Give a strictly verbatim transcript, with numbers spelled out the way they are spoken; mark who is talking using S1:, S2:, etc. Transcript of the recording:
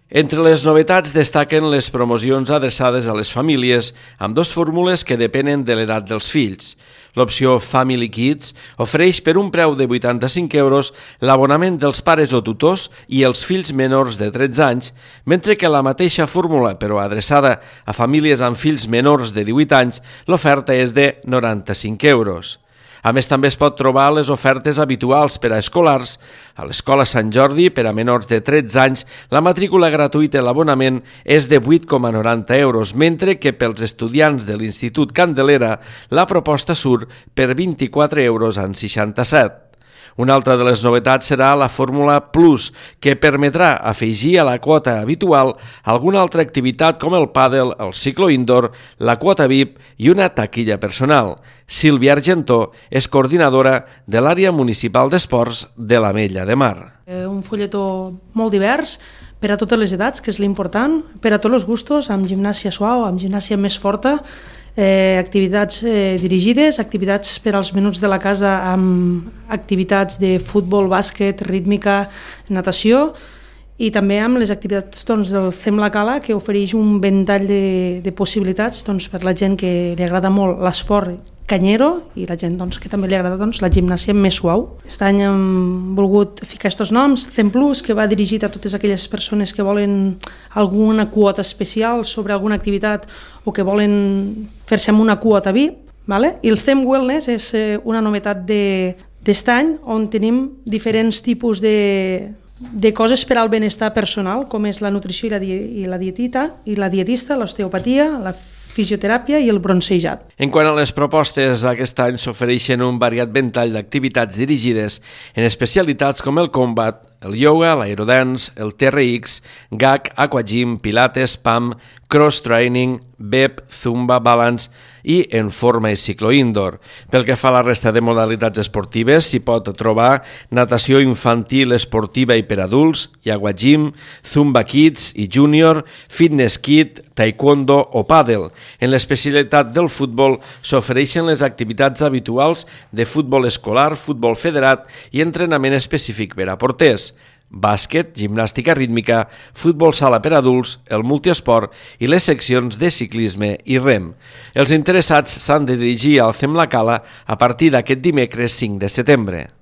S1: Entre les novetats destaquen les promocions adreçades a les famílies amb dues fórmules que depenen de l'edat dels fills. L'opció Family Kids ofereix per un preu de vuitanta-cinc euros l'abonament dels pares o tutors i els fills menors de tretze anys, mentre que la mateixa fórmula, però adreçada a famílies amb fills menors de divuit anys, l'oferta és de noranta-cinc euros. A més, també es pot trobar les ofertes habituals per a escolars. A l'Escola Sant Jordi, per a menors de tretze anys, la matrícula gratuïta i l'abonament és de vuit coma noranta euros, mentre que pels estudiants de l'Institut Candelera la proposta surt per vint-i-quatre euros amb seixanta-set. Una altra de les novetats serà la fórmula Plus, que permetrà afegir a la quota habitual alguna altra activitat com el pàdel, el ciclo indoor, la quota V I P i una taquilla personal. Sílvia Argentó és coordinadora de l'àrea municipal d'esports de l'Ametlla de Mar.
S2: Un folletó molt divers per a totes les edats, que és l'important, per a tots els gustos, amb gimnàsia suau, amb gimnàsia més forta, Eh, activitats eh, dirigides, activitats per als menuts de la casa amb activitats de futbol, bàsquet, rítmica, natació i també amb les activitats doncs, del Fem la Cala, que ofereix un ventall de, de possibilitats doncs, per la gent que li agrada molt l'esport canyero i la gent doncs, que també li agrada doncs, la gimnàsia més suau. Aquest any hem volgut ficar aquests noms, Cem Plus, que va dirigit a totes aquelles persones que volen alguna quota especial sobre alguna activitat o que volen fer-se amb una quota V I P, vale? I el Cem Wellness és una novetat d'aquest any on tenim diferents tipus de, de coses per al benestar personal, com és la nutrició i la, die, i la dietita, i la dietista, l'osteopatia, la fisioteràpia i el bronzejat.
S1: En quant a les propostes, aquest any s'ofereixen un variat ventall d'activitats dirigides en especialitats com el combat, el yoga, l'aerodance, el T R X, G A C, aquagym, pilates, P A M, cross-training, B E P, zumba, balance i en forma i ciclo indoor. Pel que fa a la resta de modalitats esportives, s'hi pot trobar natació infantil, esportiva i per adults, aquagym, zumba kids i júnior, fitness kid, taekwondo o pàdel. En l'especialitat del futbol s'ofereixen les activitats habituals de futbol escolar, futbol federat i entrenament específic per a porters. Bàsquet, gimnàstica rítmica, futbol sala per adults, el multiesport i les seccions de ciclisme i rem. Els interessats s'han de dirigir al Fem la Cala a partir d'aquest dimecres cinc de setembre.